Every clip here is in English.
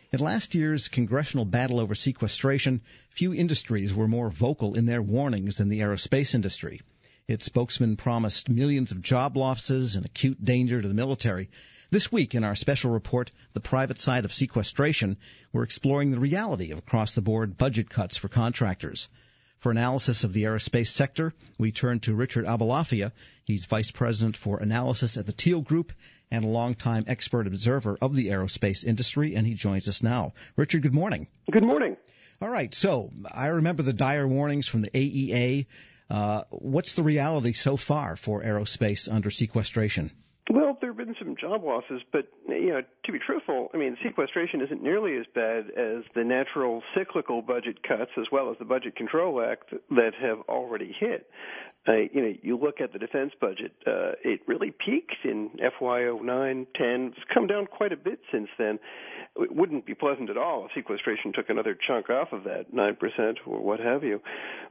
In last year's congressional battle over sequestration, few industries were more vocal in their warnings than the aerospace industry. Its spokesman promised millions of job losses and acute danger to the military. This week, in our special report, The Private Side of Sequestration, we're exploring the reality of across-the-board budget cuts for contractors. For analysis of the aerospace sector, we turn to Richard Aboulafia. He's Vice President for Analysis at the Teal Group and a longtime expert observer of the aerospace industry, and he joins us now. Richard, good morning. Good morning. All right, so I remember the dire warnings from the AEA. What's the reality so far for aerospace under sequestration? Well, there have been some job losses, but, to be truthful, sequestration isn't nearly as bad as the natural cyclical budget cuts as well as the Budget Control Act that have already hit. You look at the defense budget, it really peaked in FY09, 10. It's come down quite a bit since then. It wouldn't be pleasant at all if sequestration took another chunk off of that, 9% or what have you.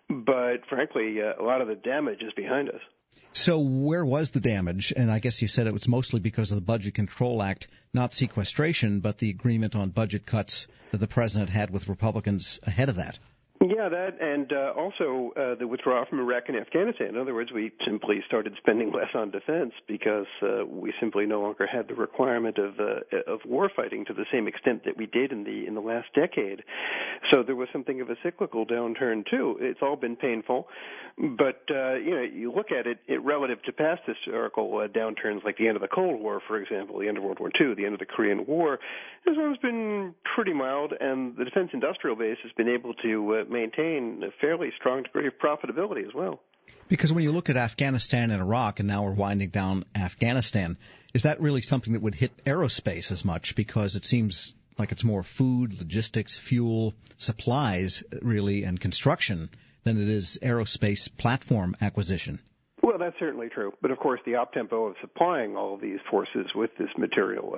But frankly, a lot of the damage is behind us. So where was the damage? And I guess you said it was mostly because of the Budget Control Act, not sequestration, but the agreement on budget cuts that the president had with Republicans ahead of that. Yeah, that, and also the withdrawal from Iraq and Afghanistan. In other words, we simply started spending less on defense because we simply no longer had the requirement of war fighting to the same extent that we did in the last decade. So there was something of a cyclical downturn too. It's all been painful, but you look at it relative to past historical downturns, like the end of the Cold War, for example, the end of World War II, the end of the Korean War. This one's been pretty mild, and the defense industrial base has been able to maintain a fairly strong degree of profitability as well. Because when you look at Afghanistan and Iraq, and now we're winding down Afghanistan, is that really something that would hit aerospace as much? Because it seems like it's more food, logistics, fuel, supplies, really, and construction than it is aerospace platform acquisition. Well, that's certainly true. But, of course, the op-tempo of supplying all of these forces with this material,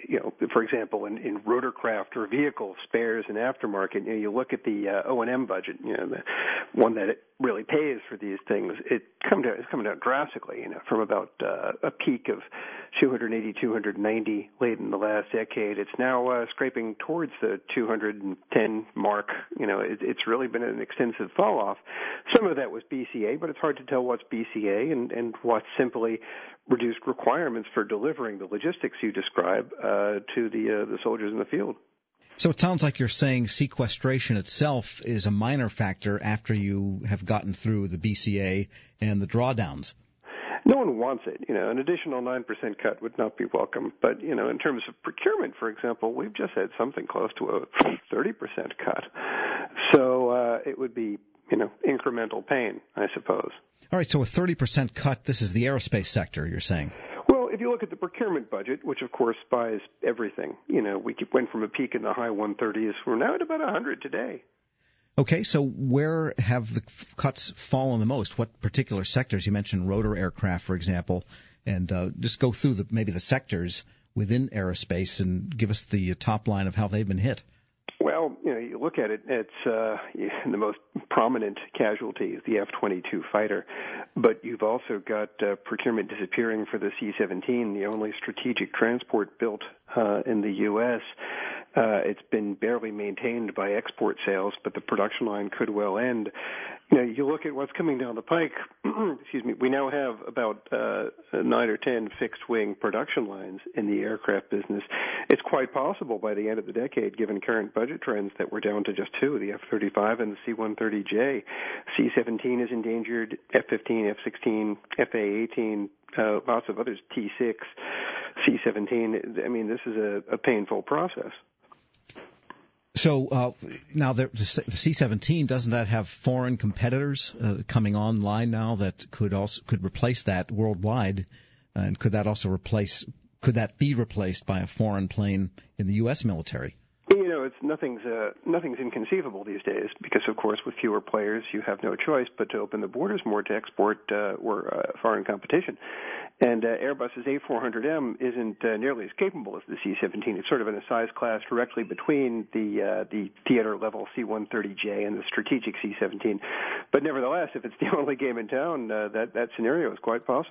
for example, in rotorcraft or vehicle spares and aftermarket, you look at the O&M budget, the one that it really pays for these things, it's coming down drastically, from about a peak of 280, 290 late in the last decade. It's now scraping towards the 210 mark. It's really been an extensive fall off. Some of that was BCA, but it's hard to tell what's BCA and what's simply reduced requirements for delivering the logistics you describe to the soldiers in the field. So it sounds like you're saying sequestration itself is a minor factor after you have gotten through the BCA and the drawdowns. No one wants it. An additional 9% cut would not be welcome. But, in terms of procurement, for example, we've just had something close to a 30% cut. So it would be, incremental pain, I suppose. All right, so a 30% cut, this is the aerospace sector, you're saying? Well, if you look at the procurement budget, which of course buys everything, we went from a peak in the high 130s. We're now at about 100 today. Okay, so where have the cuts fallen the most? What particular sectors? You mentioned rotor aircraft, for example, and just go through maybe the sectors within aerospace and give us the top line of how they've been hit. Well, you look at it, it's the most prominent casualty is the F-22 fighter, but you've also got procurement disappearing for the C-17, the only strategic transport built in the U.S. It's been barely maintained by export sales, but the production line could well end. You look at what's coming down the pike, we now have about 9 or 10 fixed-wing production lines in the aircraft business. It's quite possible by the end of the decade, given current budget trends, that we're down to just two, the F-35 and the C-130J. C-17 is endangered, F-15, F-16, FA-18, lots of others, T-6, C-17. This is a painful process. So now the C-17, doesn't that have foreign competitors coming online now that could replace that worldwide? And could that be replaced by a foreign plane in the U.S. military? Nothing's inconceivable these days because, of course, with fewer players, you have no choice but to open the borders more to export foreign competition. And Airbus's A400M isn't nearly as capable as the C-17. It's sort of in a size class directly between the theater-level C-130J and the strategic C-17. But nevertheless, if it's the only game in town, that scenario is quite possible.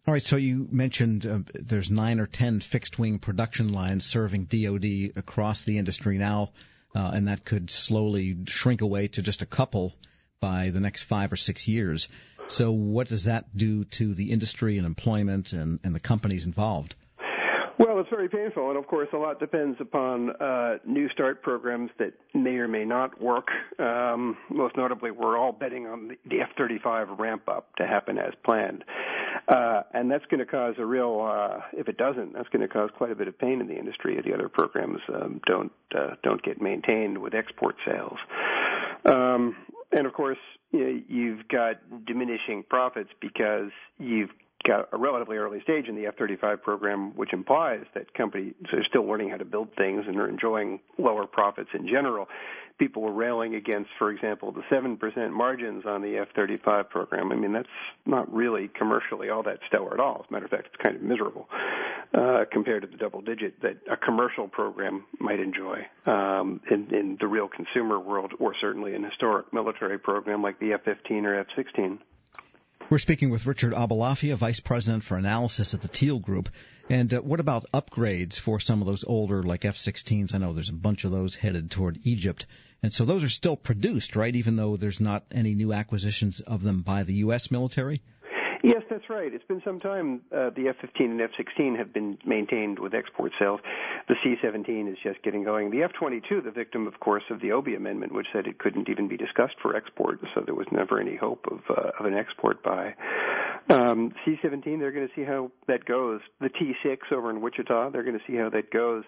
All right, so you mentioned there's 9 or 10 fixed-wing production lines serving DoD across the industry now, and that could slowly shrink away to just a couple by the next 5 or 6 years. So what does that do to the industry and employment and the companies involved? Well, it's very painful, and of course a lot depends upon New START programs that may or may not work. Most notably, we're all betting on the F-35 ramp-up to happen as planned. And that's going to cause a real, if it doesn't, that's going to cause quite a bit of pain in the industry if the other programs don't get maintained with export sales. And of course, you've got diminishing profits because you've got a relatively early stage in the F-35 program, which implies that companies are still learning how to build things and are enjoying lower profits in general. People were railing against, for example, the 7% margins on the F-35 program. I mean, that's not really commercially all that stellar at all. As a matter of fact, it's kind of miserable compared to the double digit that a commercial program might enjoy in the real consumer world, or certainly an historic military program like the F-15 or F-16. We're speaking with Richard Aboulafia, Vice President for Analysis at the Teal Group. And what about upgrades for some of those older, like F-16s? I know there's a bunch of those headed toward Egypt. And so those are still produced, right, even though there's not any new acquisitions of them by the U.S. military? Yes, that's right. It's been some time. The F-15 and F-16 have been maintained with export sales. The C-17 is just getting going. The F-22, the victim, of course, of the Obey Amendment, which said it couldn't even be discussed for export, so there was never any hope of an export buy. C-17, they're going to see how that goes. The T-6 over in Wichita, they're going to see how that goes.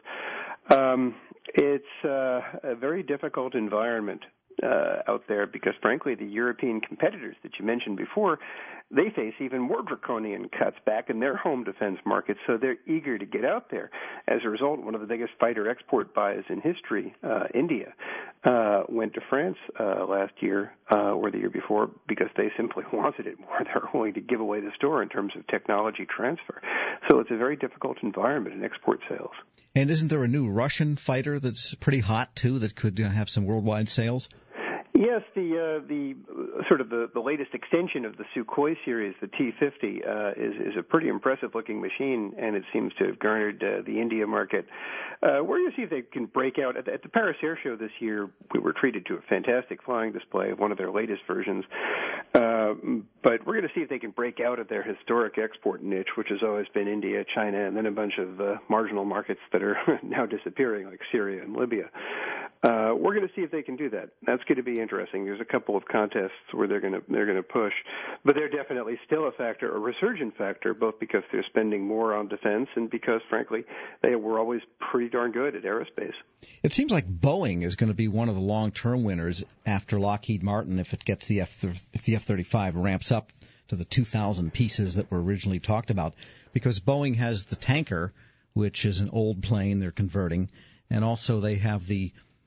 It's a very difficult environment out there because, frankly, the European competitors that you mentioned before, they face even more draconian cuts back in their home defense markets, so they're eager to get out there. As a result, one of the biggest fighter export buys in history, India, went to France last year or the year before because they simply wanted it more. They're willing to give away the store in terms of technology transfer. So it's a very difficult environment in export sales. And isn't there a new Russian fighter that's pretty hot, too, that could have some worldwide sales? Yes, the sort of the latest extension of the Sukhoi series, the T-50, is a pretty impressive-looking machine, and it seems to have garnered the India market. We're going to see if they can break out. At the Paris Air Show this year, we were treated to a fantastic flying display of one of their latest versions. But we're going to see if they can break out of their historic export niche, which has always been India, China, and then a bunch of marginal markets that are now disappearing, like Syria and Libya. We're going to see if they can do that. That's going to be interesting. There's a couple of contests where they're going to push, but they're definitely still a factor, a resurgent factor, both because they're spending more on defense and because, frankly, they were always pretty darn good at aerospace. It seems like Boeing is going to be one of the long-term winners after Lockheed Martin if it gets the F-35 ramps up to the 2,000 pieces that were originally talked about, because Boeing has the tanker, which is an old plane they're converting, and also they have the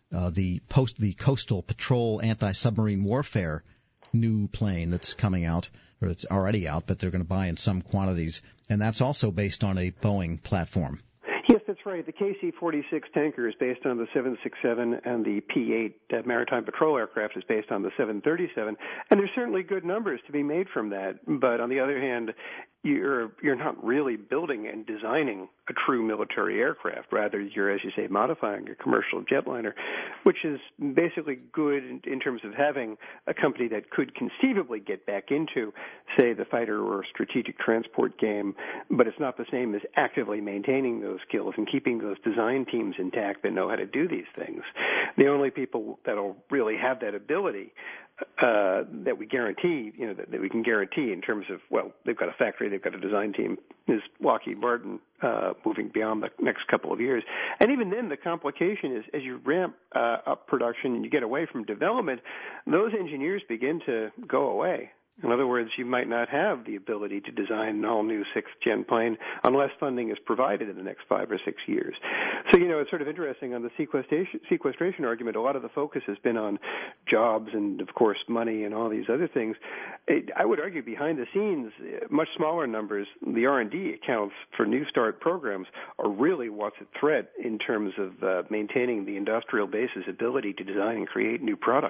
coastal patrol anti-submarine warfare new plane that's coming out, or it's already out, but they're going to buy in some quantities, and that's also based on a Boeing platform. Yes, that's right. The KC-46 tanker is based on the 767, and the P-8 maritime patrol aircraft is based on the 737. And there's certainly good numbers to be made from that. But on the other hand, you're not really building and designing a true military aircraft. Rather, you're, as you say, modifying a commercial jetliner, which is basically good in terms of having a company that could conceivably get back into, say, the fighter or strategic transport game, but it's not the same as actively maintaining those skills and keeping those design teams intact that know how to do these things. The only people that'll really have that ability that we guarantee, that we can guarantee in terms of, well, they've got a factory, they've got a design team, is Lockheed Martin moving beyond the next couple of years. And even then, the complication is as you ramp up production and you get away from development, those engineers begin to go away. In other words, you might not have the ability to design an all-new sixth-gen plane unless funding is provided in the next 5 or 6 years. So, it's sort of interesting on the sequestration argument. A lot of the focus has been on jobs and, of course, money and all these other things. I would argue behind the scenes, much smaller numbers, the R&D accounts for New START programs are really what's at threat in terms of maintaining the industrial base's ability to design and create new product.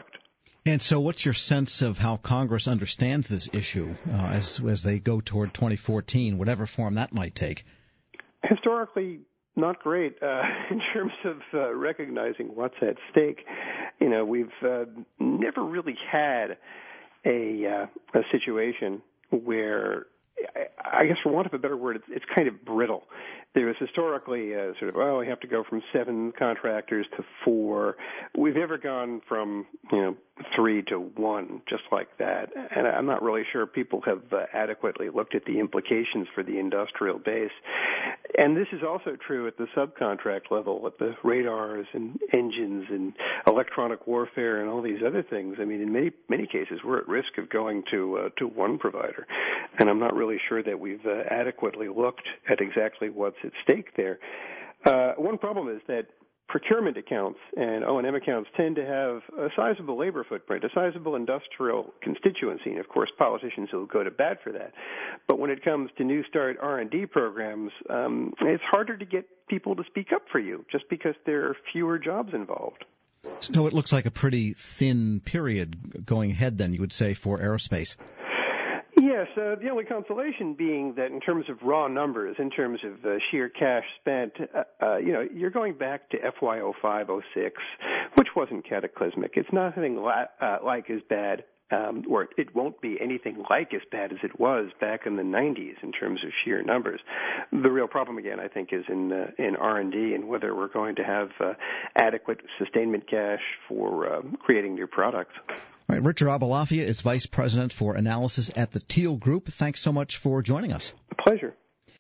And so what's your sense of how Congress understands this issue as they go toward 2014, whatever form that might take? Historically, not great in terms of recognizing what's at stake. You know, we've never really had a situation where, I guess for want of a better word, it's kind of brittle. There was historically sort of, we have to go from 7 contractors to 4. We've never gone from, 3 to 1, just like that. And I'm not really sure people have adequately looked at the implications for the industrial base. And this is also true at the subcontract level, at the radars and engines and electronic warfare and all these other things. I mean, in many cases, we're at risk of going to one provider. And I'm not really sure that we've adequately looked at exactly what's at stake there. One problem is that procurement accounts and O&M accounts tend to have a sizable labor footprint, a sizable industrial constituency, and of course politicians will go to bat for that. But when it comes to New Start R&D programs, it's harder to get people to speak up for you just because there are fewer jobs involved. So it looks like a pretty thin period going ahead then, you would say, for aerospace. Yes, the only consolation being that in terms of raw numbers, in terms of sheer cash spent, you're going back to FY05, 06, which wasn't cataclysmic. It's nothing like as bad, or it won't be anything like as bad as it was back in the 90s in terms of sheer numbers. The real problem, again, I think, is in R&D and whether we're going to have adequate sustainment cash for creating new products. All right, Richard Aboulafia is Vice President for Analysis at the Teal Group. Thanks so much for joining us. A pleasure.